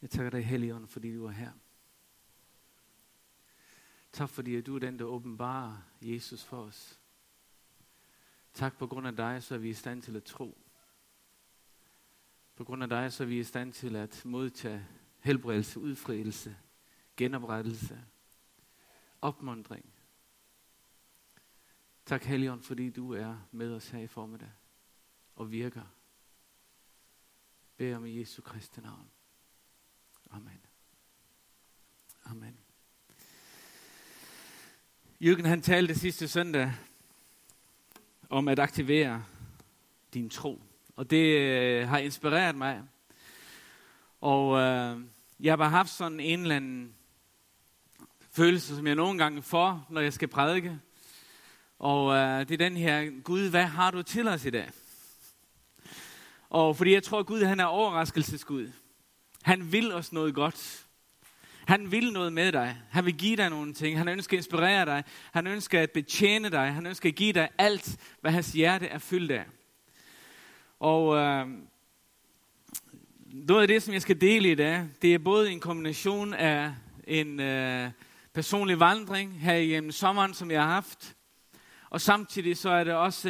Jeg takker dig, Helligånd, fordi du er her. Tak fordi at du er den, der åbenbarer Jesus for os. Tak på grund af dig, så er vi i stand til at tro. På grund af dig, så er vi i stand til at modtage helbredelse, udfrielse, genoprettelse, opmuntring. Tak, Helligånd, fordi du er med os her i formiddag og virker. Bed om i Jesu Kristi navn. Amen. Amen. Jürgen, han talte sidste søndag om at aktivere din tro. Og det har inspireret mig. Og jeg har bare haft sådan en eller anden følelse, som jeg nogle gange får, når jeg skal prædike. Og det er den her, Gud, hvad har du til os i dag? Og fordi jeg tror, at Gud, han er overraskelsesgud. Han vil os noget godt. Han vil noget med dig. Han vil give dig nogle ting. Han ønsker at inspirere dig. Han ønsker at betjene dig. Han ønsker at give dig alt, hvad hans hjerte er fyldt af. Og noget af det, som jeg skal dele i dag, det er både en kombination af en personlig vandring her igennem sommeren, som jeg har haft. Og samtidig så er det også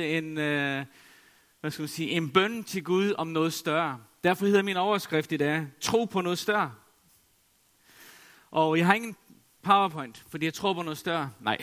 en bøn til Gud om noget større. Derfor hedder min overskrift i dag, tro på noget større. Og jeg har ingen PowerPoint, fordi jeg tror på noget større. Nej.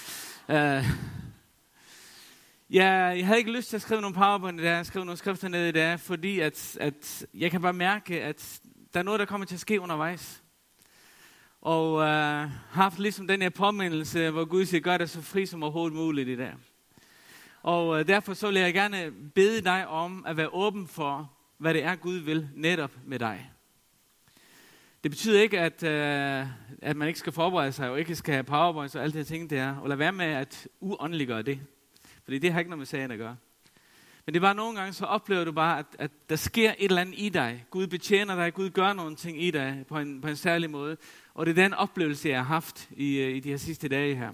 Jeg havde ikke lyst til at skrive nogle PowerPoint i dag, jeg skrev nogle skrifter ned i dag, fordi at jeg kan bare mærke, at der er noget, der kommer til at ske undervejs. Og haft ligesom den her påmindelse, hvor Gud siger, gør dig så fri som overhovedet muligt i dag. Og derfor så vil jeg gerne bede dig om at være åben for, hvad det er, Gud vil netop med dig. Det betyder ikke, at man ikke skal forberede sig, og ikke skal have PowerPoint og alt det her ting der, og lade være med at uåndeliggøre det. Fordi det har ikke noget med sagen at gøre. Men det er bare nogle gange, så oplever du bare, at der sker et eller andet i dig. Gud betjener dig, Gud gør nogle ting i dig på en særlig måde. Og det er den oplevelse, jeg har haft i de her sidste dage her.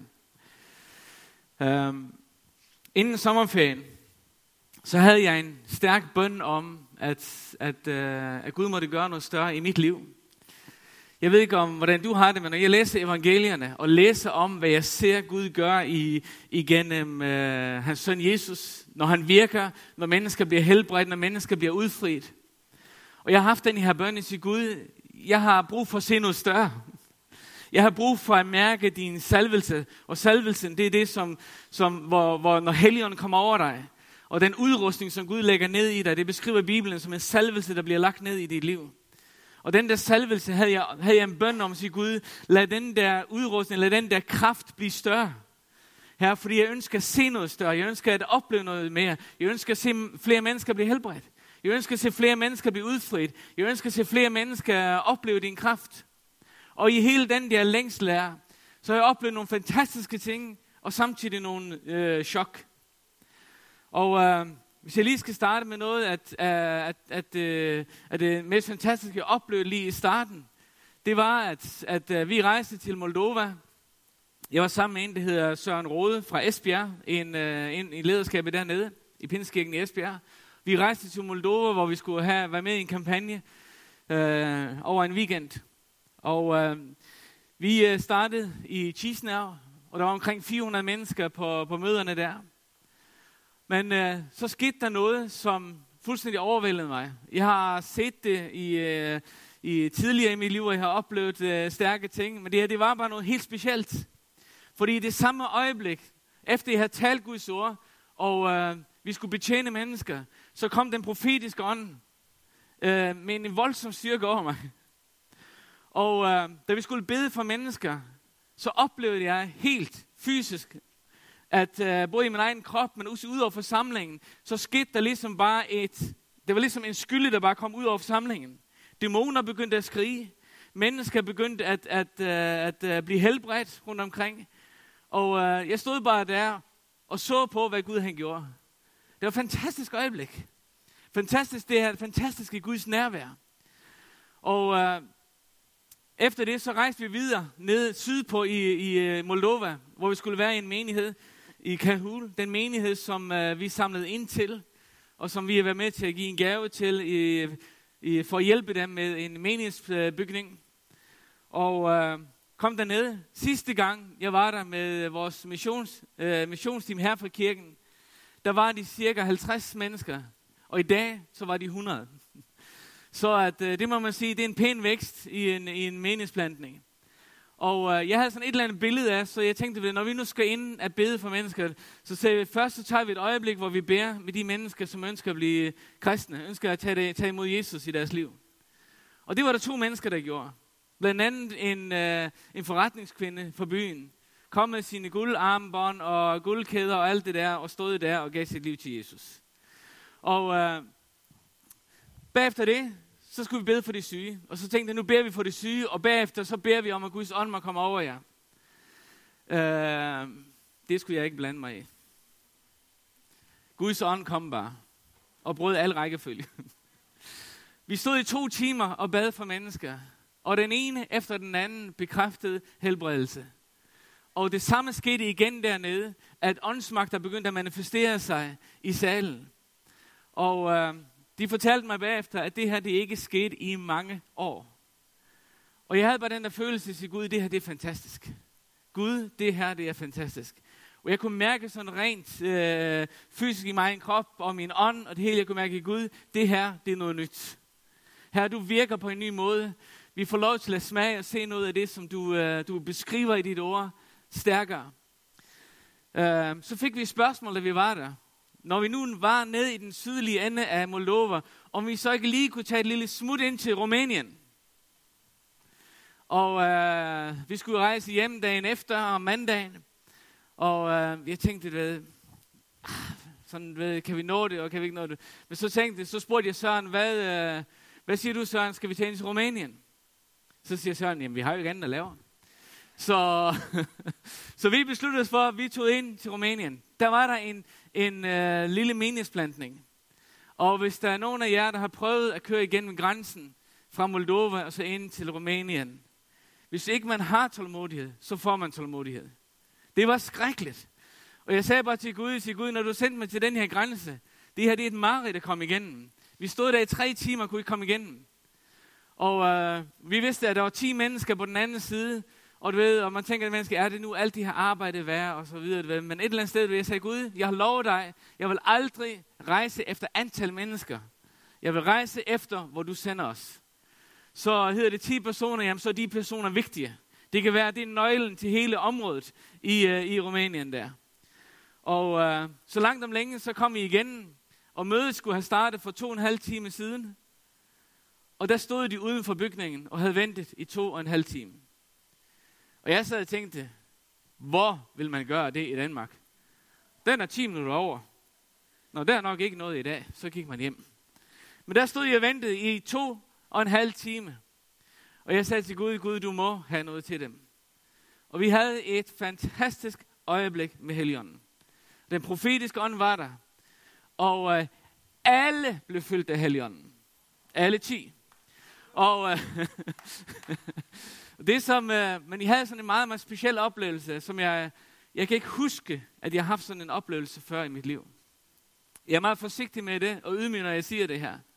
Inden sommerferien, så havde jeg en stærk bøn om, at Gud måtte gøre noget større i mit liv. Jeg ved ikke om, hvordan du har det, men når jeg læser evangelierne og læser om, hvad jeg ser Gud gøre igennem hans søn Jesus, når han virker, når mennesker bliver helbredt, når mennesker bliver udfriet. Og jeg har haft den her bøn i sig, Gud, jeg har brug for at se noget større. Jeg har brug for at mærke din salvelse, og salvelsen, det er det, hvor når Helligånden kommer over dig, og den udrustning, som Gud lægger ned i dig, det beskriver Bibelen som en salvelse, der bliver lagt ned i dit liv. Og den der salvelse havde jeg en bøn om at sige, Gud, lad den der udrustning, lad den der kraft blive større. Her, fordi jeg ønsker at se noget større, jeg ønsker at opleve noget mere, jeg ønsker at se flere mennesker blive helbredt, jeg ønsker at se flere mennesker blive udfriet, jeg ønsker at se flere mennesker opleve din kraft. Og i hele den der længsel her, så har jeg oplevet nogle fantastiske ting, og samtidig nogle chok. Og hvis jeg lige skal starte med noget, at det mest fantastiske, jeg oplevede lige i starten, det var, at vi rejste til Moldova. Jeg var sammen med en, der hedder Søren Rode fra Esbjerg, i lederskabet dernede, i Pindskirken i Esbjerg. Vi rejste til Moldova, hvor vi skulle være med i en kampagne over en weekend. Og vi startede i Chisinau, og der var omkring 400 mennesker på møderne der. Men så skete der noget, som fuldstændig overvældede mig. Jeg har set det i tidligere i mit liv, og jeg har oplevet stærke ting. Men det her, det var bare noget helt specielt. Fordi i det samme øjeblik, efter jeg havde talt Guds ord, og vi skulle betjene mennesker, så kom den profetiske ånd med en voldsom styrke over mig. Og da vi skulle bede for mennesker, så oplevede jeg helt fysisk, at både i min egen krop, men også ud over forsamlingen, så skete der ligesom bare det var ligesom en skylde, der bare kom ud over forsamlingen. Dæmoner begyndte at skrige, mennesker begyndte at blive helbredt rundt omkring. Og jeg stod bare der og så på, hvad Gud han gjorde. Det var et fantastisk øjeblik. Fantastisk, det her fantastiske Guds nærvær. Og efter det, så rejste vi videre ned sydpå i Moldova, hvor vi skulle være i en menighed i Kahul. Den menighed, som vi samlede ind til, og som vi har været med til at give en gave til for at hjælpe dem med en menighedsbygning. Og kom dernede. Sidste gang, jeg var der med vores missionsteam her fra kirken, der var de cirka 50 mennesker. Og i dag, så var de 100. Så det må man sige, det er en pæn vækst i en menighedsplantning. Og jeg havde sådan et eller andet billede af, så jeg tænkte, når vi nu skal ind og bede for mennesker, så sagde vi, først så tager vi et øjeblik, hvor vi beder med de mennesker, som ønsker at blive kristne, ønsker at tage imod Jesus i deres liv. Og det var der 2 mennesker, der gjorde. Blandt andet en forretningskvinde fra byen, kom med sine guldarmbånd og guldkæder og alt det der, og stod der og gav sit liv til Jesus. Og bagefter det, så skulle vi bede for de syge. Og så tænkte jeg, nu beder vi for de syge, og bagefter så beder vi om, at Guds ånd må komme over jer. Det skulle jeg ikke blande mig i. Guds ånd kom bare, og brød al rækkefølge. Vi stod i 2 timer og bad for mennesker, og den ene efter den anden bekræftede helbredelse. Og det samme skete igen dernede, at åndsmagter begyndte at manifestere sig i salen. Og de fortalte mig bagefter, at det her det ikke skete i mange år. Og jeg havde bare den der følelse til Gud, det her det er fantastisk. Gud, det her det er fantastisk. Og jeg kunne mærke sådan rent fysisk i min krop og min ånd, og det hele jeg kunne mærke i Gud, det her det er noget nyt. Her du virker på en ny måde. Vi får lov til at smage og se noget af det, som du beskriver i dit ord stærkere. Så fik vi et spørgsmål, da vi var der. Når vi nu var nede i den sydlige ende af Moldova, om vi så ikke lige kunne tage et lille smut ind til Rumænien. Og vi skulle rejse hjem dagen efter om mandagen. Og jeg tænkte, kan vi nå det, og kan vi ikke nå det? Men så spurgte jeg Søren, hvad siger du, Søren, skal vi tage ind til Rumænien? Så siger Søren, jamen vi har jo ikke andet at lave. Så vi besluttede os for, at vi tog ind til Rumænien. Der var der en lille menighedsplantning. Og hvis der er nogen af jer, der har prøvet at køre igennem grænsen fra Moldova og så ind til Rumænien. Hvis ikke man har tålmodighed, så får man tålmodighed. Det var skrækkeligt. Og jeg sagde bare til Gud, når du sendte mig til den her grænse, det her det er et mareridt at komme igennem. Vi stod der i 3 timer og kunne ikke komme igennem. Og vi vidste, at der var 10 mennesker på den anden side. Og du ved, og man tænker, at mennesker, er det nu alt de har arbejdet værd, og så videre. Men et eller andet sted vil jeg sige, Gud, jeg har lovet dig, jeg vil aldrig rejse efter antal mennesker. Jeg vil rejse efter, hvor du sender os. Så hedder det 10 personer, jamen så er de personer vigtige. Det kan være, det er nøglen til hele området i Rumænien der. Og så langt om længe, så kom vi igen, og mødet skulle have startet for 2,5 timer siden. Og der stod de uden for bygningen, og havde ventet i 2,5 timer. Og jeg sad og tænkte, hvor vil man gøre det i Danmark? Den er 10 minutter over. Nå, der er nok ikke noget i dag, så gik man hjem. Men der stod jeg og ventede i 2,5 time. Og jeg sagde til Gud, du må have noget til dem. Og vi havde et fantastisk øjeblik med Helligånden. Den profetiske ånd var der. Og alle blev fyldt af Helligånden. Alle 10. Og det som, men jeg havde sådan en meget, meget speciel oplevelse, som jeg kan ikke huske, at jeg har haft sådan en oplevelse før i mit liv. Jeg er meget forsigtig med det, og ydmyg, når jeg siger det her.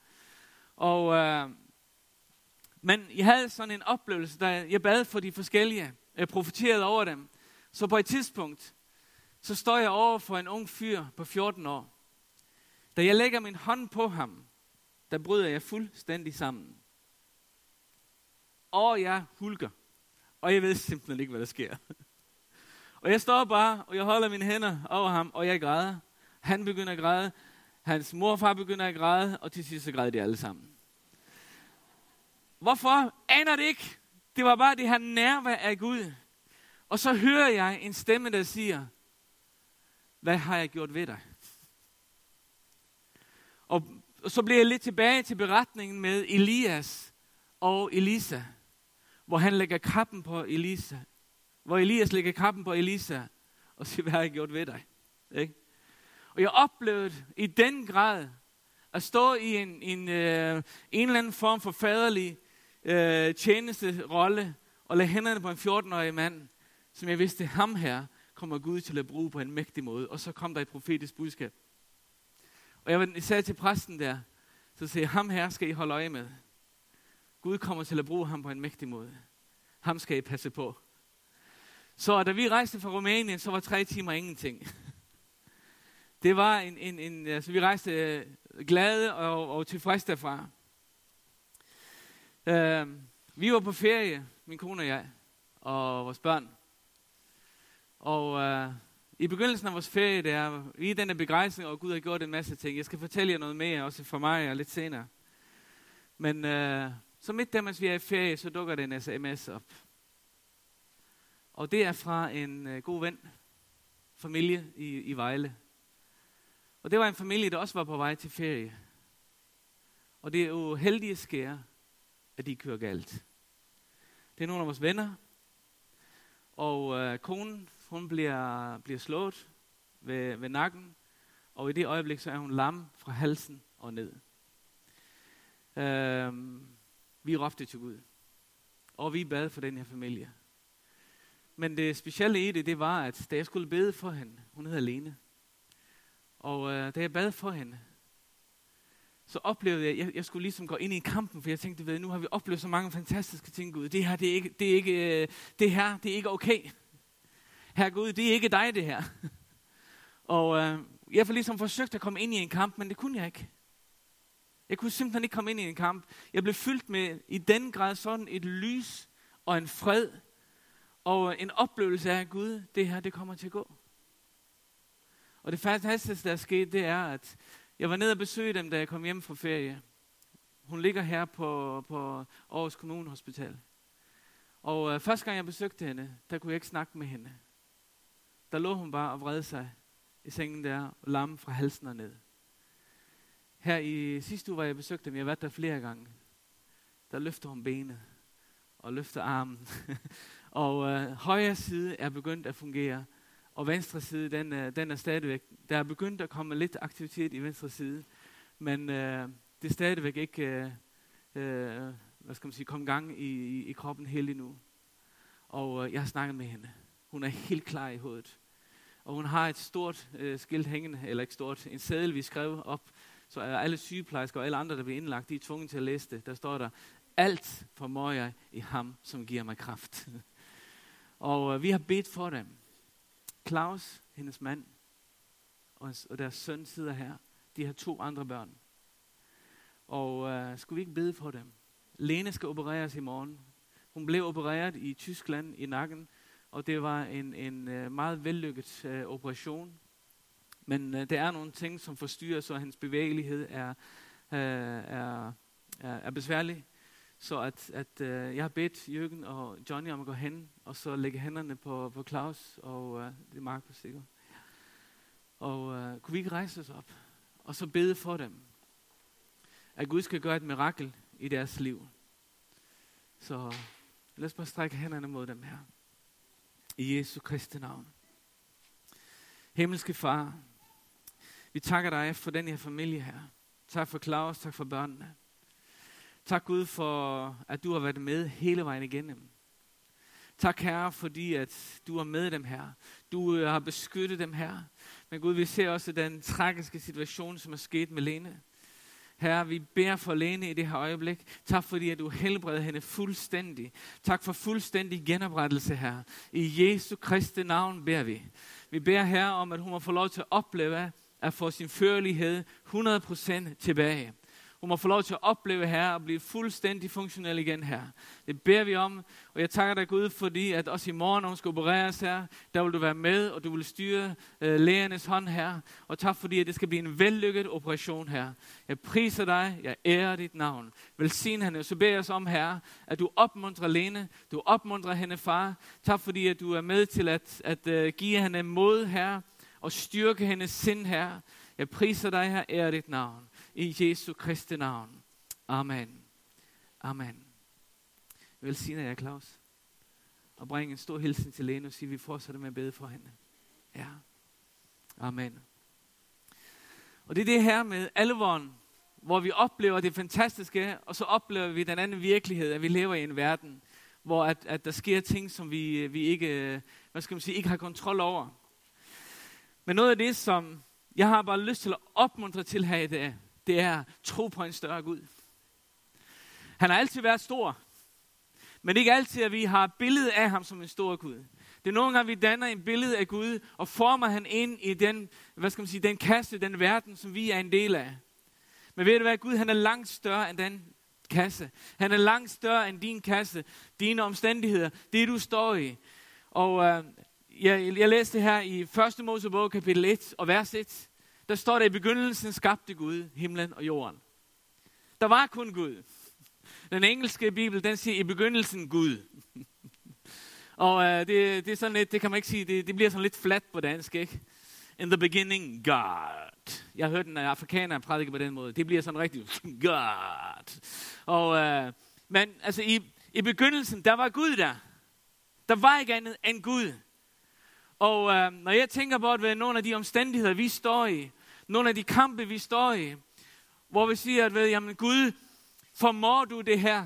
Men jeg havde sådan en oplevelse, da jeg bad for de forskellige, jeg profeterede over dem. Så på et tidspunkt, så står jeg over for en ung fyr på 14 år. Da jeg lægger min hånd på ham, der bryder jeg fuldstændig sammen. Og jeg hulker. Og jeg ved simpelthen ikke, hvad der sker. Og jeg står bare, og jeg holder mine hænder over ham, og jeg græder. Han begynder at græde. Hans mor og far begynder at græde, og til sidst så græder de alle sammen. Hvorfor? Aner det ikke. Det var bare det her nærvær af Gud. Og så hører jeg en stemme, der siger, hvad har jeg gjort ved dig? Og så bliver jeg lidt tilbage til beretningen med Elias og Elisa, hvor han lægger kappen på Elisa. Hvor Elias lægger kappen på Elisa og siger, hvad har jeg gjort ved dig? Ikke? Og jeg oplevede i den grad at stå i en eller anden form for faderlig tjenesterolle og lade hænderne på en 14-årig mand, som jeg vidste, ham her kommer Gud til at bruge på en mægtig måde. Og så kom der et profetisk budskab. Og jeg sagde til præsten der, så siger ham her skal I holde øje med. Gud kommer til at bruge ham på en mægtig måde. Ham skal I passe på. Så da vi rejste fra Rumænien, så var 3 timer ingenting. Det var altså vi rejste glade og tilfreds derfra. Vi var på ferie, min kone og jeg, og vores børn. Og i begyndelsen af vores ferie, der i den begejstring, og Gud har gjort en masse ting. Jeg skal fortælle jer noget mere, også fra mig og lidt senere. Men så midt der, mens vi er i ferie, så dukker det en sms op. Og det er fra en god ven, familie i Vejle. Og det var en familie, der også var på vej til ferie. Og det er jo heldige sker, at de kører galt. Det er nogle af vores venner. Og konen, hun bliver slået ved nakken. Og i det øjeblik, så er hun lam fra halsen og ned. Vi råbte til Gud. Og vi bad for den her familie. Men det specielle i det var, at da jeg skulle bede for hende, hun hedder Lene. Og da jeg bad for hende, så oplevede jeg, at jeg skulle ligesom gå ind i kampen, for jeg tænkte, nu har vi oplevet så mange fantastiske ting, Gud. Det her, det er ikke okay. Herre Gud, det er ikke dig, det her. Og jeg får ligesom forsøgt at komme ind i en kamp, men det kunne jeg ikke. Jeg kunne simpelthen ikke komme ind i en kamp. Jeg blev fyldt med i den grad sådan et lys og en fred og en oplevelse af, Gud, det her, det kommer til at gå. Og det fantastiske, der er sket, det er, at jeg var nede og besøgte dem, da jeg kom hjem fra ferie. Hun ligger her på Aarhus Kommune Hospital. Og første gang jeg besøgte hende, der kunne jeg ikke snakke med hende. Der lå hun bare og vred sig i sengen der, lam fra halsen og ned. Her i sidste uge, hvor jeg besøgte dem, jeg har været der flere gange, der løfter hun benet og løfter armen. Og højre side er begyndt at fungere, og venstre side, den er stadigvæk, der er begyndt at komme lidt aktivitet i venstre side, men det er stadigvæk ikke, komme gang i kroppen helt endnu. Og jeg har snakket med hende. Hun er helt klar i hovedet. Og hun har et stort skilt hængende, eller ikke stort, en seddel, vi skrev op, så er alle sygeplejersker og alle andre, der bliver indlagt, de er tvunget til at læse det. Der står der, alt formår jeg i ham, som giver mig kraft. Og vi har bedt for dem. Claus, hendes mand, og deres søn sidder her. De har 2 andre børn. Og skulle vi ikke bede for dem? Lene skal opereres i morgen. Hun blev opereret i Tyskland i nakken, og det var en meget vellykket operation. Men der er nogle ting, som forstyrrer, så hendes bevægelighed er besværlig. Så at jeg har bedt Jørgen og Johnny om at gå hen, og så lægge hænderne på Claus, og det er Markus sikkert. Og kunne vi ikke rejse os op, og så bede for dem, at Gud skal gøre et mirakel i deres liv. Så lad os bare strække hænderne mod dem her. I Jesu Kristi navn. Himmelske Far, vi takker dig for den her familie her. Tak for Claus, tak for børnene. Tak Gud for, at du har været med hele vejen igennem. Tak Herre, fordi at du er med dem her. Du har beskyttet dem her. Men Gud, vi ser også den tragiske situation, som er sket med Lene. Herre, vi beder for Lene i det her øjeblik. Tak fordi, at du helbreder hende fuldstændig. Tak for fuldstændig genoprettelse, Herre. I Jesu Kristi navn beder vi. Vi beder Herre om, at hun må få lov til at opleve at få sin førlighed 100% tilbage. Hun må få lov til at opleve her og blive fuldstændig funktionel igen her. Det beder vi om, og jeg takker dig Gud, fordi at også i morgen, når hun skal opereres her, der vil du være med, og du vil styre lægernes hånd her. Og tak fordi, at det skal blive en vellykket operation her. Jeg priser dig, jeg ærer dit navn. Velsign hende, og så beder jeg os om her, at du opmuntrer Lene, du opmuntrer hende far. Tak fordi, at du er med til at give hende mod her, og styrke hendes sind her. Jeg priser dig her, ærer dit navn. I Jesu Kristi navn. Amen. Amen. Jeg vil sige jer, Claus. Og bringe en stor hilsen til Lene og sige, at vi fortsætter med at bede for hende. Ja. Amen. Og det er det her med alvoren, hvor vi oplever det fantastiske, og så oplever vi den anden virkelighed, at vi lever i en verden, hvor at der sker ting, som vi ikke, ikke har kontrol over. Men noget af det, som jeg har bare lyst til at opmuntre til her i dag, det er at tro på en større Gud. Han har altid været stor, men ikke altid, at vi har et billede af ham som en stor Gud. Det er nogle gange, vi danner en billede af Gud, og former han ind i den, den kasse, den verden, som vi er en del af. Men ved du hvad, Gud, han er langt større end den kasse. Han er langt større end din kasse, dine omstændigheder, det du står i. Og jeg læste her i 1. Mosebog, kapitel 1 og vers 1. Der står der, i begyndelsen skabte Gud himlen og jorden. Der var kun Gud. Den engelske bibel, den siger i begyndelsen Gud. Og det er sådan lidt, det kan man ikke sige, det bliver sådan lidt flat på dansk, ikke? In the beginning, God. Jeg har hørt en afrikaner prædike på den måde. Det bliver sådan rigtig God. Og, men altså i begyndelsen, der var Gud der. Der var ikke andet end Gud. Og når jeg tænker på, at nogle af de omstændigheder, vi står i, nogle af de kampe, vi står i, hvor vi siger, at jamen Gud, formår du det her?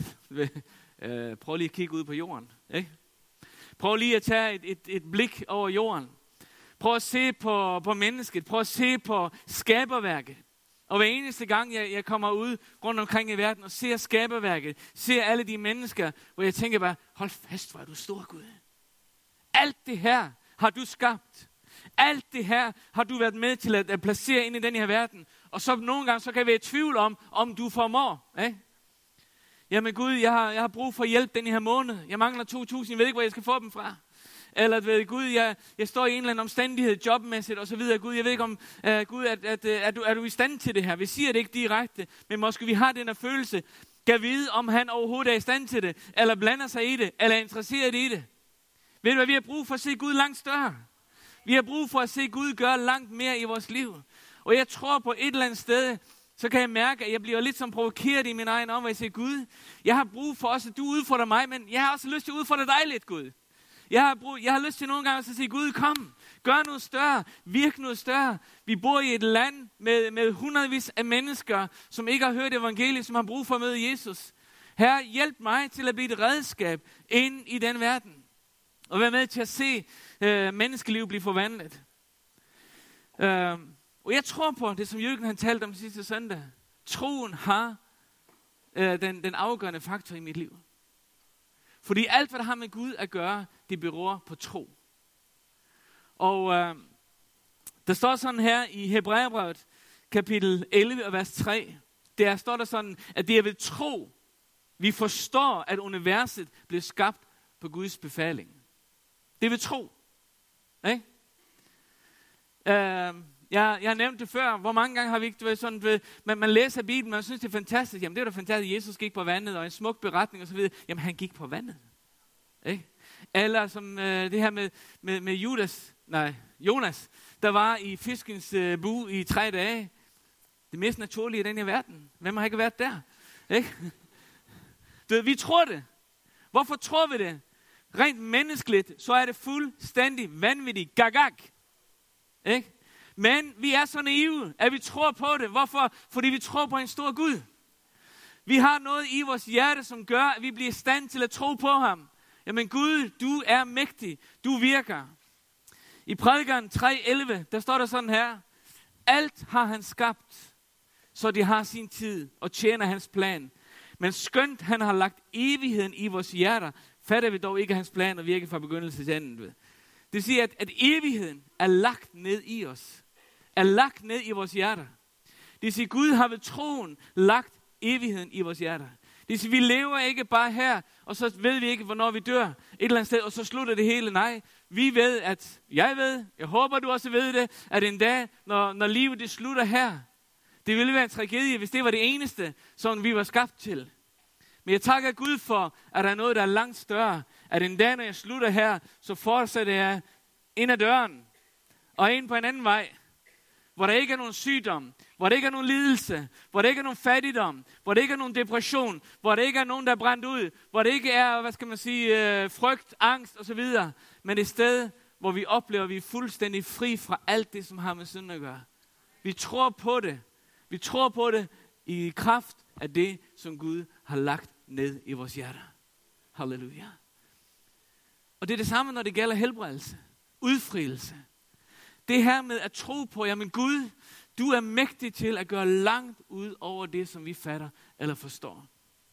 Prøv lige at kigge ud på jorden. Ikke? Prøv lige at tage et blik over jorden. Prøv at se på mennesket. Prøv at se på skaberværket. Og hver eneste gang, jeg kommer ud rundt omkring i verden og ser skaberværket, ser alle de mennesker, hvor jeg tænker bare, hold fast, hvor er du stor, Gud. Alt det her har du skabt. Alt det her har du været med til at placere ind i den her verden. Og så nogle gange, så kan jeg være i tvivl om du formår. Ikke? Jamen Gud, jeg har brug for hjælp den her måned. Jeg mangler 2.000, jeg ved ikke, hvor jeg skal få dem fra. Eller ved Gud, jeg står i en eller anden omstændighed, jobmæssigt og så videre. Gud, jeg ved ikke om, Gud, er du i stand til det her? Vi siger det ikke direkte, men måske vi har den her følelse. Kan vide, om han overhovedet er i stand til det, eller blander sig i det, eller er interesseret i det. Ved du hvad, vi har brug for at se Gud langt større. Vi har brug for at se Gud gøre langt mere i vores liv. Og jeg tror på et eller andet sted, så kan jeg mærke, at jeg bliver lidt som provokeret i min egen om, at jeg siger, Gud, jeg har brug for også, at du udfordrer mig, men jeg har også lyst til at udfordre dig lidt, Gud. Jeg har lyst til nogle gange at sige, Gud, kom, gør noget større, virk noget større. Vi bor i et land med hundredvis af mennesker, som ikke har hørt evangeliet, som har brug for at møde Jesus. Herre, hjælp mig til at blive et redskab ind i den verden. Og være med til at se menneskeliv blive forvandlet. Og jeg tror på det, som Jørgen han talte om sidste søndag. Troen har den afgørende faktor i mit liv. Fordi alt, hvad der har med Gud at gøre, det beror på tro. Og der står sådan her i Hebræerbrevet, kapitel 11 og vers 3. Der står der sådan, at det er ved tro, vi forstår, at universet blev skabt på Guds befaling. Det er ved tro. Ikke? Jeg har nævnt det før. Hvor mange gange har vi ikke været sådan, man læser Bibelen, man synes, det er fantastisk. Jamen, det er da fantastisk, Jesus gik på vandet, og en smuk beretning og så videre. Jamen, han gik på vandet. Ikke? Eller som det her med Jonas, der var i fiskens bue i 3 dage. Det mest naturlige i den her verden. Hvem har ikke været der? Ikke? Vi tror det. Hvorfor tror vi det? Rent menneskeligt, så er det fuldstændig vanvittigt. Gagag. Ikke? Men vi er så naive, at vi tror på det. Hvorfor? Fordi vi tror på en stor Gud. Vi har noget i vores hjerte, som gør, at vi bliver i stand til at tro på ham. Jamen Gud, du er mægtig. Du virker. I Prædikeren 3:11, der står der sådan her. Alt har han skabt, så det har sin tid og tjener hans plan. Men skønt han har lagt evigheden i vores hjerter, fatter vi dog ikke hans plan og virker fra begyndelse til enden. Det siger, at evigheden er lagt ned i os. Er lagt ned i vores hjerter. Det siger, at Gud har ved troen lagt evigheden i vores hjerter. Det siger, vi lever ikke bare her, og så ved vi ikke, hvornår vi dør et eller andet sted, og så slutter det hele. Nej, vi ved, jeg håber du også ved det, at en dag, når livet det slutter her, det ville være en tragedie, hvis det var det eneste, som vi var skabt til. Men jeg takker Gud for, at der er noget, der er langt større. At en dag, når jeg slutter her, så fortsætter jeg ind ad døren og ind på en anden vej. Hvor der ikke er nogen sygdom, hvor der ikke er nogen lidelse, hvor der ikke er nogen fattigdom, hvor der ikke er nogen depression, hvor der ikke er nogen, der er brændt ud, hvor der ikke er, frygt, angst osv. Men et sted, hvor vi oplever, at vi er fuldstændig fri fra alt det, som har med synd at gøre. Vi tror på det. Vi tror på det i kraft af det, som Gud har lagt ned i vores hjerter. Halleluja. Og det er det samme, når det gælder helbredelse, udfrielse. Det her med at tro på, jamen Gud, Du er mægtig til at gøre langt ud over det, som vi fatter eller forstår.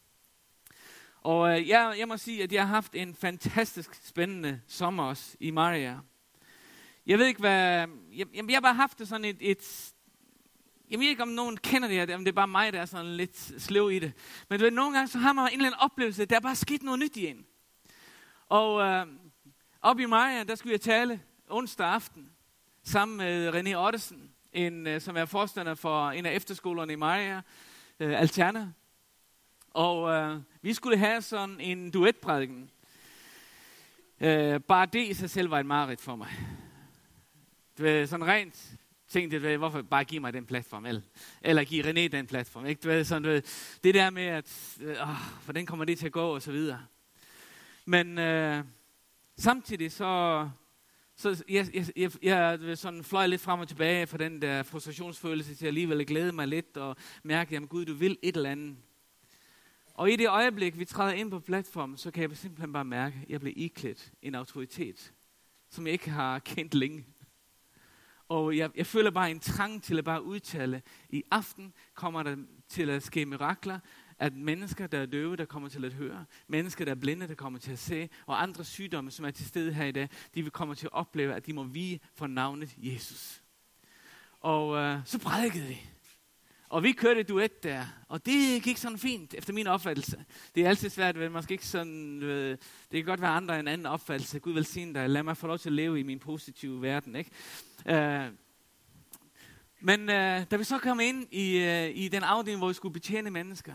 Og jeg må sige, at jeg har haft en fantastisk spændende sommer også i Maria. Jeg ved ikke, hvad... Jeg har bare haft det sådan et jeg ved ikke, om nogen kender det, om det er bare mig, der er sådan lidt sløv i det. Men du ved, nogle gange så har man en eller anden oplevelse, der er bare sket noget nyt i en. Og oppe i Maria, der skulle jeg tale onsdag aften, sammen med René Ottesen, som er forstander for en af efterskolerne i Maria, Alterna. Og vi skulle have sådan en duetprædiken. Bare det i sig selv var et mareridt for mig. Det var sådan rent tænkte, hvorfor bare give mig den platform, eller give René den platform. Ikke? Du ved, sådan, du ved, det der med, at hvordan kommer det til at gå, og så videre. Men samtidig så jeg sådan fløj lidt frem og tilbage fra den der frustrationsfølelse til alligevel glæde mig lidt og mærke, jamen Gud, du vil et eller andet. Og i det øjeblik, vi træder ind på platformen, så kan jeg simpelthen bare mærke, at jeg bliver iklædt en autoritet, som jeg ikke har kendt længe. Og jeg føler bare en trang til at bare udtale, i aften kommer der til at ske mirakler, at mennesker, der er døve, der kommer til at høre, mennesker, der er blinde, der kommer til at se, og andre sygdomme, som er til stede her i dag, de vil komme til at opleve, at de må vige for navnet Jesus. Og så prædikede vi. Og vi kørte et duet der, og det gik sådan fint, efter min opfattelse. Det er altid svært, at man skal ikke sådan, det kan godt være andre en anden opfattelse. Gud velsigne dig, lad mig få lov til at leve i min positive verden, ikke? Men da vi så kom ind i den afdeling, hvor vi skulle betjene mennesker,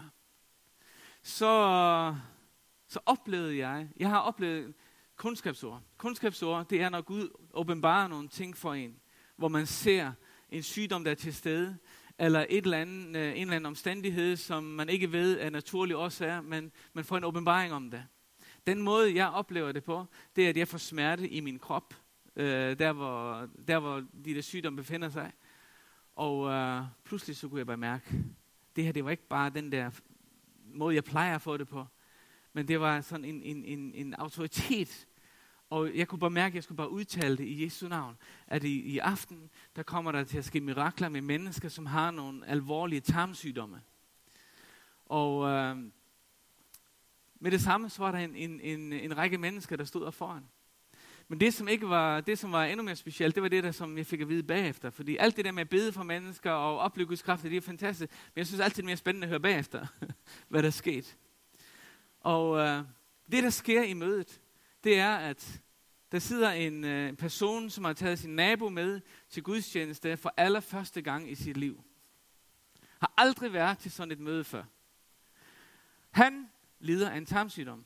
så oplevede jeg har oplevet kundskabsord. Kundskabsord, det er, når Gud åbenbarer nogle ting for en, hvor man ser en sygdom, der er til stede, eller en eller anden omstændighed, som man ikke ved er naturlig årsager, men man får en åbenbaring om det. Den måde, jeg oplever det på, det er, at jeg får smerte i min krop, der hvor de der sygdomme befinder sig. Og pludselig så kunne jeg bare mærke, det her, det var ikke bare den der måde, jeg plejer at få det på, men det var sådan en autoritet. Og jeg kunne bare mærke, at jeg skulle bare udtale det i Jesu navn, at i aften, der kommer der til at ske mirakler med mennesker, som har nogle alvorlige tarmsygdomme. Og med det samme, så var der en række mennesker, der stod der foran. Men det som var endnu mere specielt, det var det der, som jeg fik at vide bagefter. Fordi alt det der med at bede for mennesker og opleve Guds kræfter, det er fantastisk. Men jeg synes altid, det er mere spændende at høre bagefter, hvad der er sket. Og det, der sker i mødet, det er, at der sidder en person, som har taget sin nabo med til gudstjeneste for allerførste gang i sit liv. Har aldrig været til sådan et møde før. Han lider af en tarmsygdom.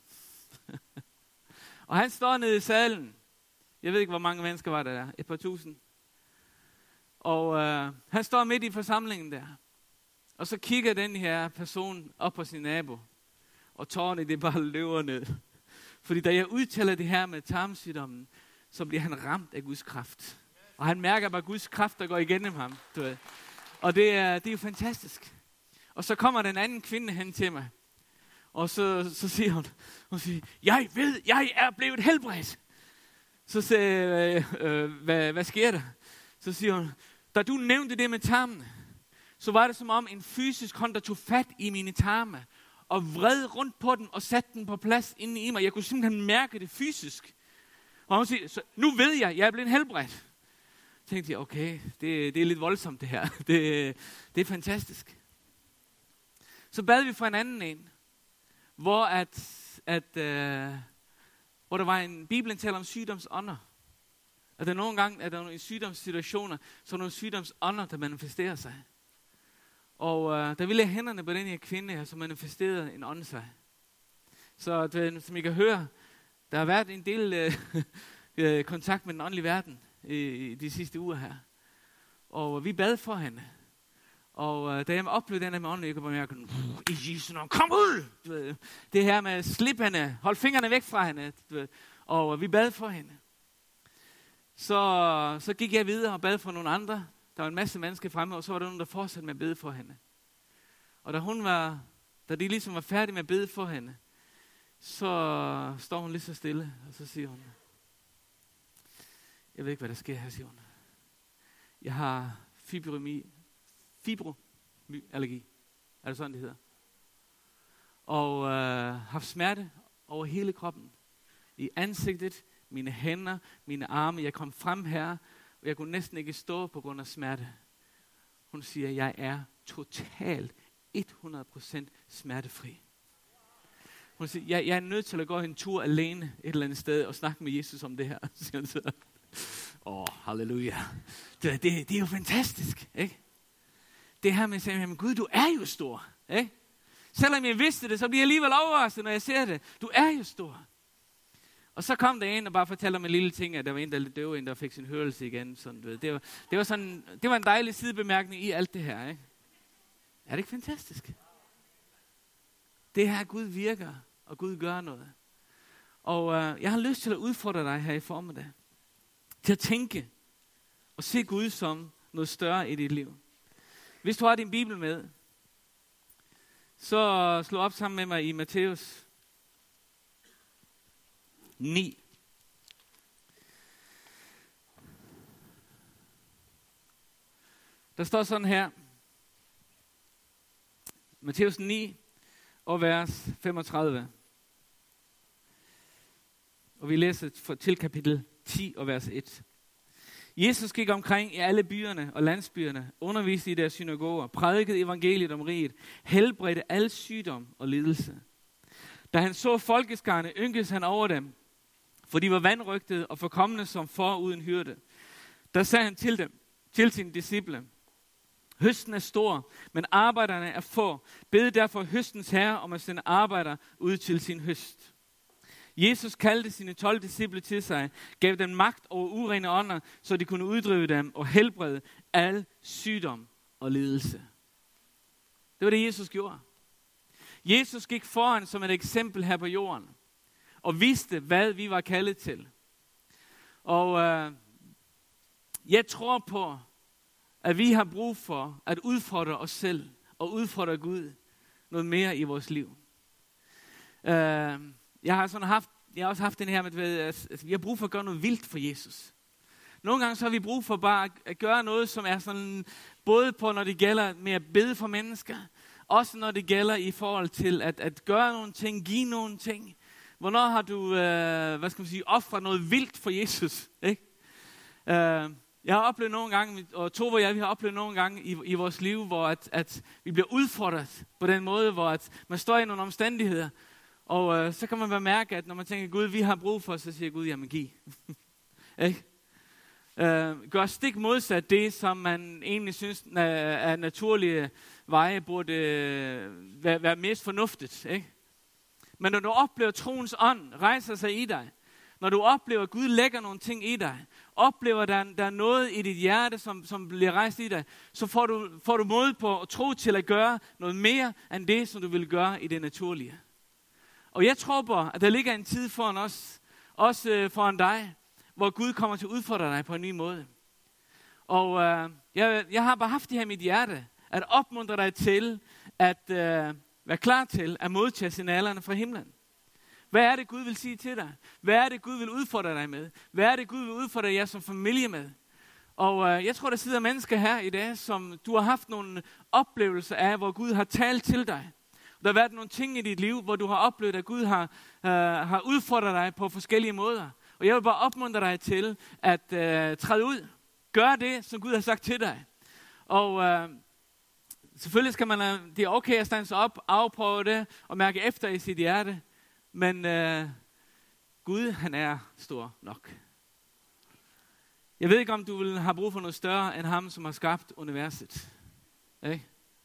Og han står nede i salen. Jeg ved ikke, hvor mange mennesker var der. Et par tusind. Og han står midt i forsamlingen der. Og så kigger den her person op på sin nabo. Og tårerne, det bare løber ned. Fordi da jeg udtaler det her med tarmsygdommen, så bliver han ramt af Guds kraft. Og han mærker bare Guds kraft, der går igennem ham. Du ved. Og det er jo fantastisk. Og så kommer den anden kvinde hen til mig. Og så siger hun, jeg ved, jeg er blevet helbredt. Så siger jeg, hvad sker der? Så siger hun, da du nævnte det med tarmene, så var det som om en fysisk hånd, der tog fat i mine tarme, og vred rundt på den, og satte den på plads inde i mig. Jeg kunne simpelthen mærke det fysisk. Og hun siger, så nu ved jeg er blevet helbredt. Så tænkte jeg, okay, det er lidt voldsomt det her. Det er fantastisk. Så bad vi for en anden en, hvor der var en Bibelen taler om sygdomsånder. At der nogle gange er der nogle sygdomssituationer, så er nogle sygdomsånder, der manifesterer sig. Og der ville jeg hænderne på den her kvinde her, som manifesterede en ånd sig. Så som I kan høre, der har været en del kontakt med den åndelige verden i de sidste uger her. Og vi bad for hende. Og da jeg oplevede den her med ånden, jeg kunne bare mærke, i Jesu navn, kom ud! Det her med slip hende, hold fingrene væk fra hende. Og vi bad for hende. Så gik jeg videre og bad for nogle andre. Der var en masse mennesker fremme, og så var der nogen, der fortsatte med at bede for hende. Og da de ligesom var færdige med at bede for hende, så står hun lidt så stille, og så siger hun, jeg ved ikke, hvad der sker her, siger hun. Jeg har fibromyalgi, fibromyalgi. Er det sådan, det hedder? Og haft smerte over hele kroppen. I ansigtet, mine hænder, mine arme. Jeg kom frem her, og jeg kunne næsten ikke stå på grund af smerte. Hun siger, jeg er totalt 100% smertefri. Hun siger, jeg er nødt til at gå en tur alene et eller andet sted og snakke med Jesus om det her. Halleluja. Det er jo fantastisk, ikke? Det her med at sige, Gud, du er jo stor, ikke? Selvom jeg vidste det, så bliver jeg alligevel overrasket, når jeg ser det. Du er jo stor. Og så kom der en og bare fortalte om en lille ting, at der var en, der lidt døv, en, der fik sin hørelse igen. Sådan, ved. Det var en dejlig sidebemærkning i alt det her, ikke? Er det ikke fantastisk? Det her, Gud virker, og Gud gør noget. Og jeg har lyst til at udfordre dig her i formiddag, til at tænke og se Gud som noget større i dit liv. Hvis du har din Bibel med, så slå op sammen med mig i Matthæus 9. Der står sådan her. Matthæus 9 og vers 35. Og vi læser til kapitel 10 og vers 1. Jesus gik omkring i alle byerne og landsbyerne, underviste i deres synagoger, prædikede evangeliet om riget, helbredte al sygdom og lidelse. Da han så folkeskarne, ynkedes han over dem, for de var vanrøgtede og forkomne som får uden hyrde. Der sagde han til sine disciple, høsten er stor, men arbejderne er få. Bed derfor høstens herre om at sende arbejdere ud til sin høst. Jesus kaldte sine 12 disciple til sig, gav dem magt over urene ånder, så de kunne uddrive dem og helbrede al sygdom og lidelse. Det var det, Jesus gjorde. Jesus gik foran som et eksempel her på jorden, og vidste, hvad vi var kaldet til. Og jeg tror på, at vi har brug for at udfordre os selv, og udfordre Gud noget mere i vores liv. Jeg har også haft den her med, at vi har brug for at gøre noget vildt for Jesus. Nogle gange så har vi brug for bare at gøre noget, som er sådan, både på når det gælder med at bede for mennesker, også når det gælder i forhold til at gøre nogle ting, give nogle ting. Hvornår har du, offret noget vildt for Jesus, ikke? Jeg har oplevet nogle gange, og Tove og jeg, vi har oplevet nogle gange i vores liv, hvor at vi bliver udfordret på den måde, hvor at man står i nogle omstændigheder. Og så kan man bare mærke, at når man tænker, Gud, vi har brug for, så siger Gud, jamen giv. Ikke? Gør stik modsat det, som man egentlig synes er naturlige veje, burde være mest fornuftigt. Ikke? Men når du oplever troens ånd rejser sig i dig, når du oplever, at Gud lægger nogle ting i dig, oplever, der er noget i dit hjerte, som bliver rejst i dig, så får du mod på at tro til at gøre noget mere, end det, som du vil gøre i det naturlige. Og jeg tror på, at der ligger en tid foran os, også foran dig, hvor Gud kommer til at udfordre dig på en ny måde. Og jeg har bare haft det her i mit hjerte, at opmuntre dig til at være klar til at modtage signalerne fra himlen. Hvad er det, Gud vil sige til dig? Hvad er det, Gud vil udfordre dig med? Hvad er det, Gud vil udfordre jer som familie med? Og jeg tror, der sidder mennesker her i dag, som du har haft nogle oplevelser af, hvor Gud har talt til dig. Der har været nogle ting i dit liv, hvor du har oplevet, at Gud har udfordret dig på forskellige måder. Og jeg vil bare opmuntre dig til at træde ud. Gør det, som Gud har sagt til dig. Og selvfølgelig skal det er okay at stands op, afprøve det og mærke efter i sit hjerte. Men Gud, han er stor nok. Jeg ved ikke, om du vil have brug for noget større end ham, som har skabt universet. Ikke?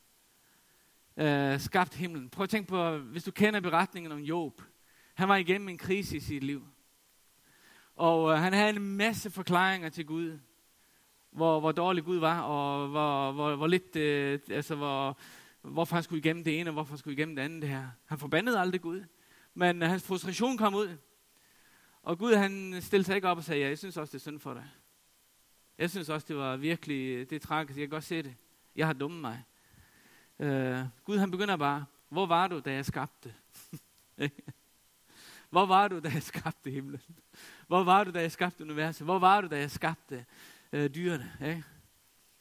Skabt himlen. Prøv at tænke på, hvis du kender beretningen om Job. Han var igennem en krise i sit liv. Og han havde en masse forklaringer til Gud. Hvor dårlig Gud var, og hvor lidt, hvorfor han skulle igennem det ene, og hvorfor han skulle igennem det andet det her. Han forbandede aldrig Gud. Men hans frustration kom ud. Og Gud, han stillede sig ikke op og sagde, ja, jeg synes også, det er synd for dig. Jeg synes også, det var virkelig, det er tragisk. Jeg kan godt se det. Jeg har dummet mig. Gud, han begynder bare, hvor var du, da jeg skabte? Hvor var du, da jeg skabte himlen? Hvor var du, da jeg skabte universet? Hvor var du, da jeg skabte dyrene? Ikke?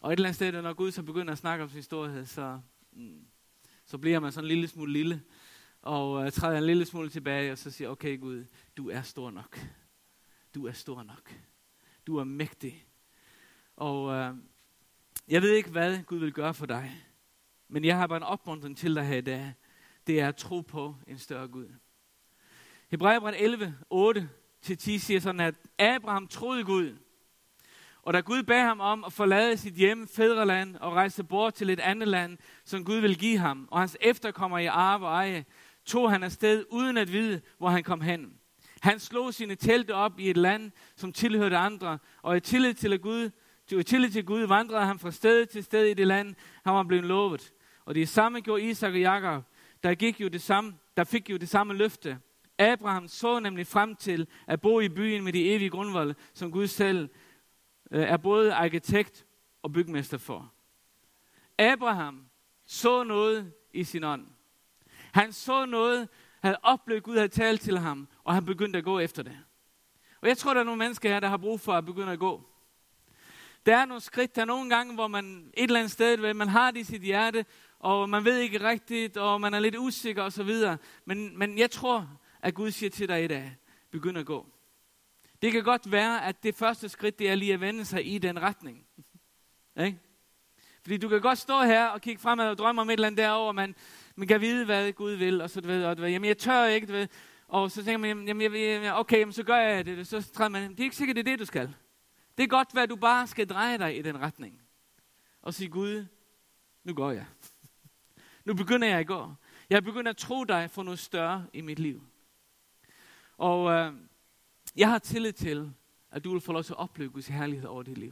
Og et eller andet sted, når Gud så begynder at snakke om sin storhed, så bliver man sådan en lille smule lille, og træder en lille smule tilbage, og så siger, okay Gud, du er stor nok. Du er stor nok. Du er mægtig. Og jeg ved ikke, hvad Gud vil gøre for dig, men jeg har bare en opmuntring til dig her i dag. Det er at tro på en større Gud. Hebræerbrevet 11, 8-10 siger sådan, at Abraham troede Gud. Og da Gud bad ham om at forlade sit hjem, fædreland, og rejse bort til et andet land, som Gud ville give ham, og hans efterkommere i arve og eje, tog han afsted uden at vide, hvor han kom hen. Han slog sine telte op i et land, som tilhørte andre, og i tillid til Gud vandrede han fra sted til sted i det land, han var blevet lovet. Og det samme gjorde Isak og Jakob, der fik jo det samme løfte. Abraham så nemlig frem til at bo i byen med de evige grundvolde, som Gud selv er både arkitekt og bygmester for. Abraham så noget i sin ånd. Han så noget, havde oplevet, Gud havde talt til ham, og han begyndte at gå efter det. Og jeg tror, der er nogle mennesker her, der har brug for at begynde at gå. Der er nogle skridt, der er nogle gange, hvor man et eller andet sted, man har det i sit hjerte, og man ved ikke rigtigt, og man er lidt usikker osv. Men jeg tror, at Gud siger til dig i dag, begynd at gå. Det kan godt være, at det første skridt, det er lige at vende sig i den retning. Ikke? Fordi du kan godt stå her og kigge fremad og drømme om et eller andet derovre, man kan vide, hvad Gud vil, og så jamen jeg tør ikke, og så tænker man, jamen, okay, jamen, så gør jeg det, så træder man, det er ikke sikkert, det er det, du skal. Det er godt, at du bare skal dreje dig i den retning, og sige, Gud, nu går jeg. Nu begynder jeg at gå. Jeg begynder at tro dig for noget større i mit liv. Og jeg har tillid til, at du vil få lov til at opleve Guds herlighed over dit liv.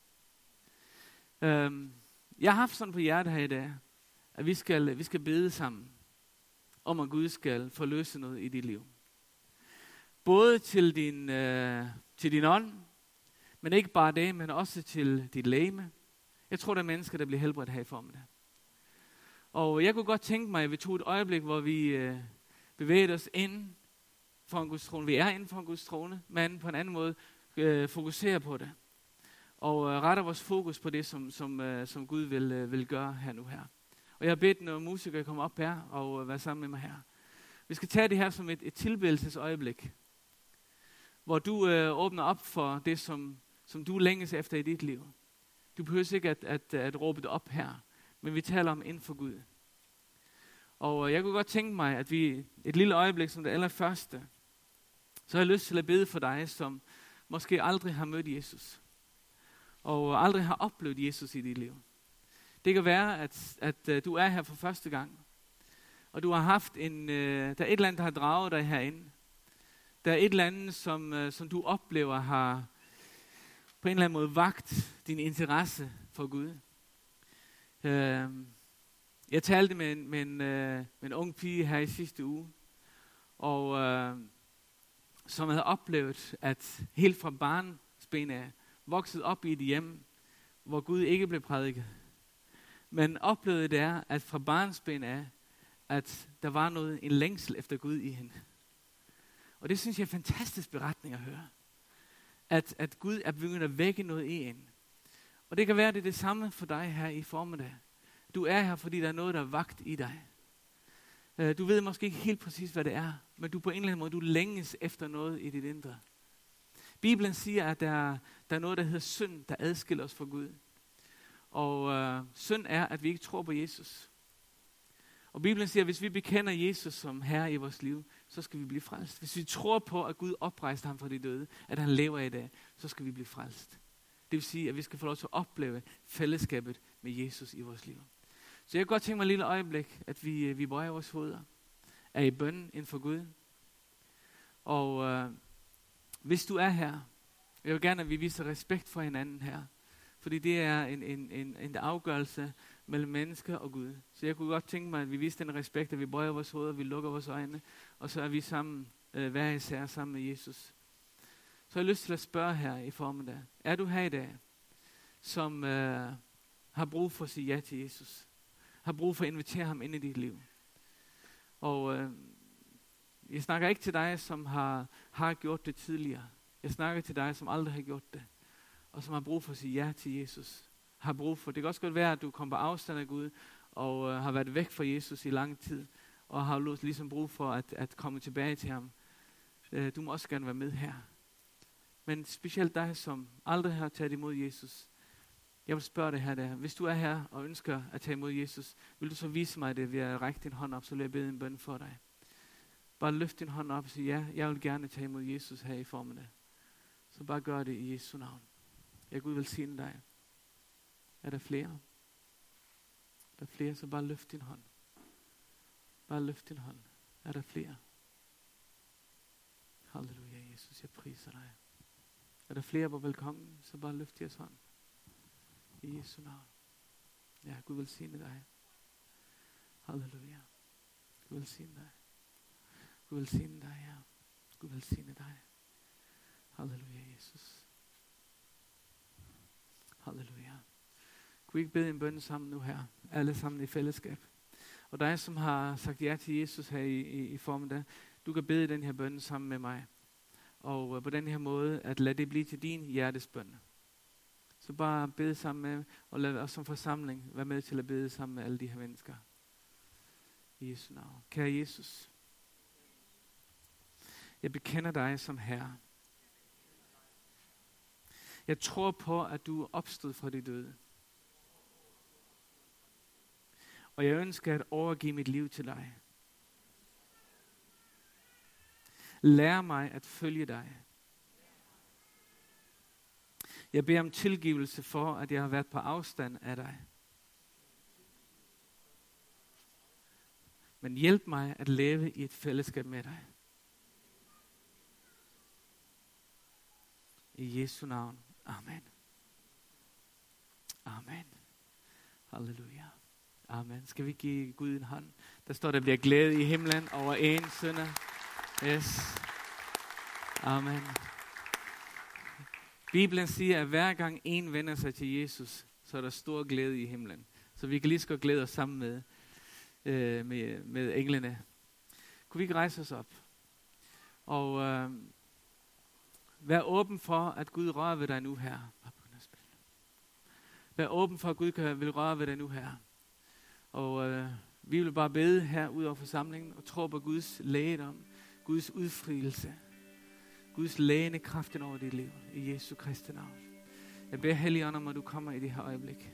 Jeg har haft sådan på hjertet her i dag, at vi skal bede sammen, om at Gud skal forløse noget i dit liv. Både til din ånd, men ikke bare det, men også til dit legeme. Jeg tror, der er mennesker, der bliver helbredt her i formiddag. Og jeg kunne godt tænke mig, at vi tog et øjeblik, hvor vi bevægede os ind for en Guds trone. Vi er inden for en Guds trone, men på en anden måde fokuserer på det. Og retter vores fokus på det, som Gud vil gøre her nu her. Og jeg har bedt nogle musikere komme op her og være sammen med mig her. Vi skal tage det her som et tilbedelsesøjeblik, hvor du åbner op for det, som du længes efter i dit liv. Du behøver ikke at råbe det op her, men vi taler om inden for Gud. Og jeg kunne godt tænke mig, at vi et lille øjeblik som det allerførste, så har jeg lyst til at bede for dig, som måske aldrig har mødt Jesus, og aldrig har oplevet Jesus i dit liv. Det kan være, at du er her for første gang, og du har haft der er et eller andet, der har draget dig herinde. Der er et eller andet, som du oplever har på en eller anden måde vakt din interesse for Gud. Jeg talte med en ung pige her i sidste uge, og som havde oplevet, at helt fra barnsben af vokset op i et hjem, hvor Gud ikke blev prædiket. Men oplevede det at fra barnsben af, at der var en længsel efter Gud i hende. Og det synes jeg er en fantastisk beretning at høre. At Gud er begyndt at vække noget i hende. Og det kan være, det er det samme for dig her i formiddag. Du er her, fordi der er noget, der er vagt i dig. Du ved måske ikke helt præcis, hvad det er, men du på en eller anden måde, du længes efter noget i dit indre. Bibelen siger, at der er noget, der hedder synd, der adskiller os fra Gud. Og synd er, at vi ikke tror på Jesus. Og Bibelen siger, at hvis vi bekender Jesus som Herre i vores liv, så skal vi blive frelst. Hvis vi tror på, at Gud oprejste ham fra de døde, at han lever i dag, så skal vi blive frelst. Det vil sige, at vi skal få lov til at opleve fællesskabet med Jesus i vores liv. Så jeg kan godt tænke mig et lille øjeblik, at vi bøjer vores hoveder, er i bønnen inden for Gud. Og hvis du er her, jeg vil gerne, at vi viser respekt for hinanden her. Fordi det er en afgørelse mellem mennesker og Gud. Så jeg kunne godt tænke mig, at vi viser den respekt, at vi bøjer vores hoveder, vi lukker vores øjne, og så er vi sammen, hver især sammen med Jesus. Så har jeg lyst til at spørge her i formiddag. Er du her i dag, som har brug for at sige ja til Jesus? Har brug for at invitere ham ind i dit liv? Og jeg snakker ikke til dig, som har gjort det tidligere. Jeg snakker til dig, som aldrig har gjort det. Og som har brug for at sige ja til Jesus. har brug for. Det kan også godt være, at du kommer på afstand af Gud, og har været væk fra Jesus i lang tid, og har ligesom brug for at komme tilbage til ham. Du må også gerne være med her. Men specielt dig, som aldrig har taget imod Jesus. Jeg vil spørge dig her. Hvis du er her og ønsker at tage imod Jesus, vil du så vise mig det ved at række din hånd op, så vil jeg bede en bøn for dig. Bare løft din hånd op og sig, ja, jeg vil gerne tage imod Jesus her i formiddag. Så bare gør det i Jesu navn. Jeg Gud velsigne dig. Er der flere? Er der flere, så bare løft din hånd. Bare løft din hånd. Er der flere? Halleluja, Jesus, jeg priser dig. Er der flere på velkommen, så bare løft jeres hånd. I Jesu navn. Ja, Gud velsigne dig. Halleluja. Gud velsigne dig. Gud velsigne dig, ja. Gud velsigne dig. Halleluja, Jesus. Halleluja. Kunne vi ikke bede en bøn sammen nu her? Alle sammen i fællesskab. Og dig, som har sagt ja til Jesus her i formiddag, du kan bede den her bøn sammen med mig. Og på den her måde, at lad det blive til din hjertesbøn. Så bare bede sammen med, og lad os som forsamling være med til at bede sammen med alle de her mennesker. I Jesu navn. Kære Jesus, jeg bekender dig som Herre. Jeg tror på, at du er opstået fra de døde. Og jeg ønsker at overgive mit liv til dig. Lær mig at følge dig. Jeg beder om tilgivelse for, at jeg har været på afstand af dig. Men hjælp mig at leve i et fællesskab med dig. I Jesu navn. Amen. Amen. Halleluja. Amen. Skal vi give Gud en hånd? Der står, der bliver glæde i himlen over en synder. Yes. Amen. Bibelen siger, at hver gang en vender sig til Jesus, så er der stor glæde i himlen. Så vi kan lige så godt glæde os sammen med englene. Kunne vi ikke rejse os op? Og vær åben for, at Gud rører ved dig nu her. Vær åben for, at Gud vil røre ved dig nu her. Og vi vil bare bede her ud over forsamlingen og tro på Guds lægedom, Guds udfrielse, Guds lægende kraften over dit liv i Jesu Kristi navn. Jeg beder Helligånd om, at du kommer i det her øjeblik.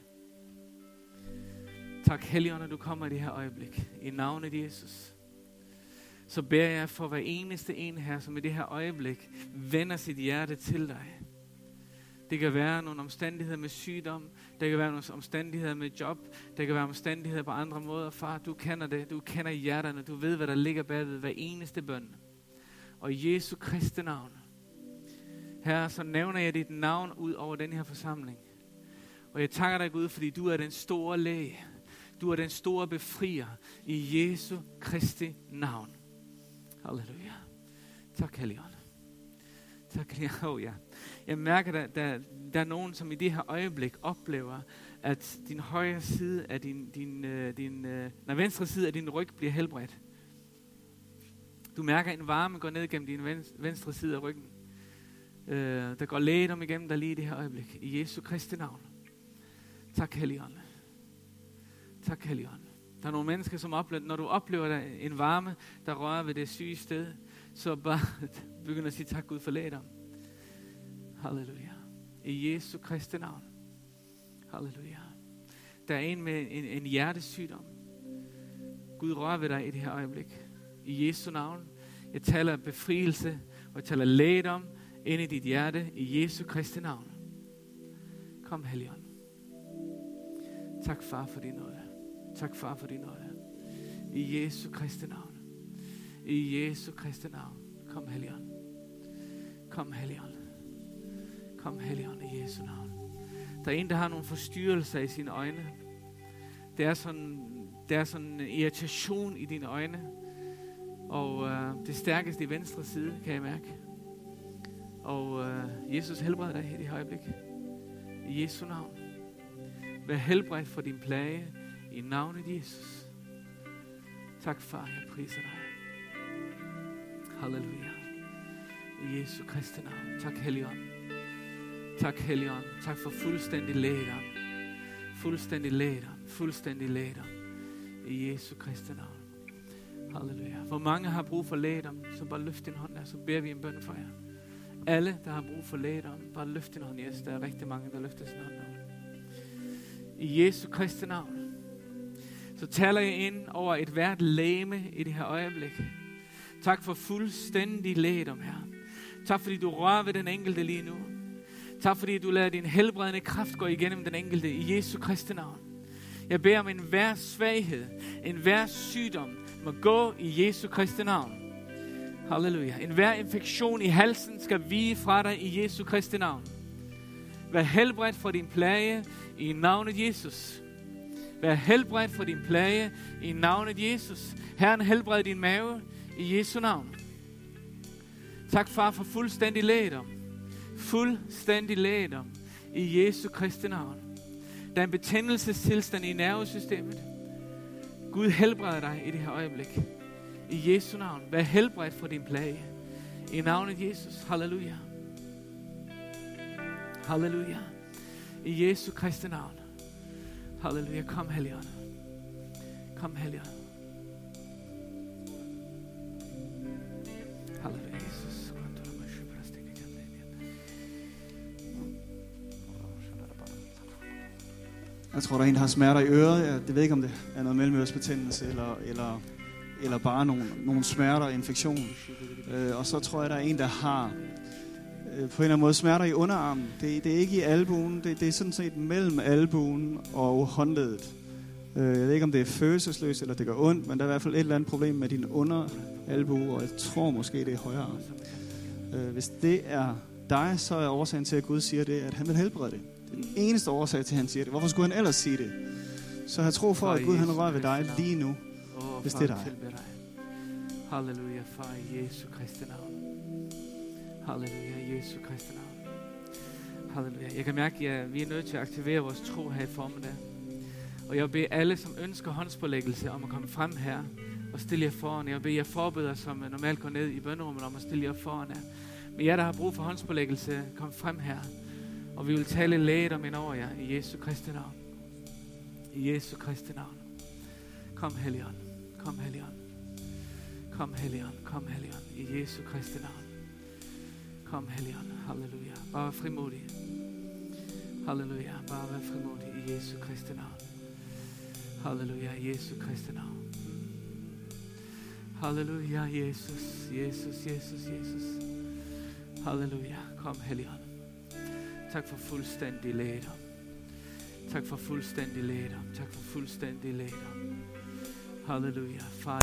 Tak Helligånd, at du kommer i det her øjeblik. I navnet Jesus. Så beder jeg for hver eneste en her, som i det her øjeblik vender sit hjerte til dig. Det kan være nogle omstændigheder med sygdom. Det kan være nogle omstændigheder med job. Det kan være omstændigheder på andre måder. Far, du kender det. Du kender hjerterne. Du ved, hvad der ligger bagved hver eneste bøn. Og i Jesu Kristi navn. Herre, så nævner jeg dit navn ud over den her forsamling. Og jeg takker dig, Gud, fordi du er den store læge. Du er den store befrier i Jesu Kristi navn. Halleluja. Tak, Helligånd. Tak, Helligånd. Ja. Jeg mærker, at der er nogen, som i det her øjeblik oplever, at din højre side af venstre side af din ryg bliver helbredt. Du mærker, at en varme går ned gennem din venstre side af ryggen. Der går lægedom igennem dig lige i det her øjeblik. I Jesu Kristi navn. Tak, Helligånd. Tak, Helligånd. Der er nogle mennesker, som oplever, når du oplever en varme, der rører ved det syge sted, så bare begynder at sige tak Gud for lægedom. Halleluja. I Jesu Kristi navn. Halleluja. Der er en med en hjertesygdom. Gud rører ved dig i det her øjeblik. I Jesu navn. Jeg taler befrielse, og jeg taler lægedom ind i dit hjerte. I Jesu Kristi navn. Kom, Helligånd. Tak, far, for din nåde. Tak, far, for din nåde. I Jesu Kristi navn. I Jesu Kristi navn. Kom, Helligånd. Kom, Helligånd. Kom, Helligånd, i Jesu navn. Der er en, der har nogle forstyrrelser i sine øjne. Der er sådan en irritation i dine øjne. Og det stærkeste i venstre side, kan jeg mærke. Og Jesus helbreder dig i det her øjeblik. I Jesu navn. Vær helbredt for din plage i navnet Jesus. Tak, far, jeg priser dig. Halleluja. I Jesu Kristi navn. Tak, Helligånd. Tak, Helligånd. Tak for fuldstændig lægedom. Fuldstændig lægedom. Fuldstændig lægedom. I Jesu Kristi navn. Halleluja. Hvor mange har brug for lægedom, så bare løft din hånd der, så beder vi en bøn for jer. Alle, der har brug for lægedom, bare løft din hånd. Yes, der er rigtig mange, der løfter sin hånd der. I Jesu Kristi navn. Så taler jeg ind over et hvert legeme i det her øjeblik. Tak for fuldstændig lægedom, Herre. Tak fordi du rører ved den enkelte lige nu. Tak fordi du lader din helbredende kraft gå igennem den enkelte i Jesu Kristi navn. Jeg beder om enhver svaghed, enhver sygdom må gå i Jesu Kristi navn. Halleluja. Enhver infektion i halsen skal vige fra dig i Jesu Kristi navn. Vær helbredt for din plage i navnet Jesus. Vær helbredt for din plage i navnet Jesus. Herren helbred din mave i Jesu navn. Tak, far, for fuldstændig lægedom. Fuldstændig lægedom i Jesu Kristi navn. Der er en betændelsestilstand i nervesystemet. Gud helbreder dig i det her øjeblik. I Jesu navn. Vær helbredt for din plage. I navnet Jesus. Halleluja. Halleluja. I Jesu Kristi navn. Halleluja. Kom, Helligånd. Kom, Helligånd. Halleluja, Jesus. Jeg tror, der er en, der har smerter i øret. Jeg ved ikke, om det er noget mellemøresbetændelse eller bare nogle smerter og infektion. Og så tror jeg, der er en, der har på en eller anden måde smerter i underarmen. Det er ikke i albuen. Det er sådan set mellem albuen og håndledet. Jeg ved ikke, om det er følelsesløst eller det gør ondt, men der er i hvert fald et eller andet problem med din underalbue, og jeg tror måske, det er højre arm. Hvis det er dig, så er årsagen til, at Gud siger det, at han vil helbrede det. Det er den eneste årsag til, at han siger det. Hvorfor skulle han ellers sige det? Så jeg tror for, at Gud han rører ved dig lige nu, hvis det er dig. Halleluja, far, i Jesu Kristi navn. Halleluja, i Jesu Kristi navn. Halleluja. Jeg kan mærke, at vi er nødt til at aktivere vores tro her i formiddag. Og jeg beder alle, som ønsker håndspålæggelse, om at komme frem her og stille jer foran. Jeg beder jer forbedere, som normalt går ned i bønnerummet, om at stille jer foran her. Men jer, der har brug for håndspålæggelse, kom frem her. Og vi vil tale lægedom ind over jer i Jesu Kristi navn. I Jesu Kristi navn. Kom, Helligånd. Kom, Helligånd. Kom, Helligånd. Kom, Helligånd. I Jesu Kristi navn. Kom, Helligånd. Halleluja. Bare vær frimodig. Halleluja. Bare vær frimodig i Jesu Kristi navn. Halleluja. I Jesu Kristi navn. Halleluja. Jesus. Jesus. Jesus. Jesus. Halleluja. Kom, Helligånd. Tak for fuldstændig lægedom. Tak for fuldstændig lægedom. Tak for fuldstændig lægedom. Halleluja. Far.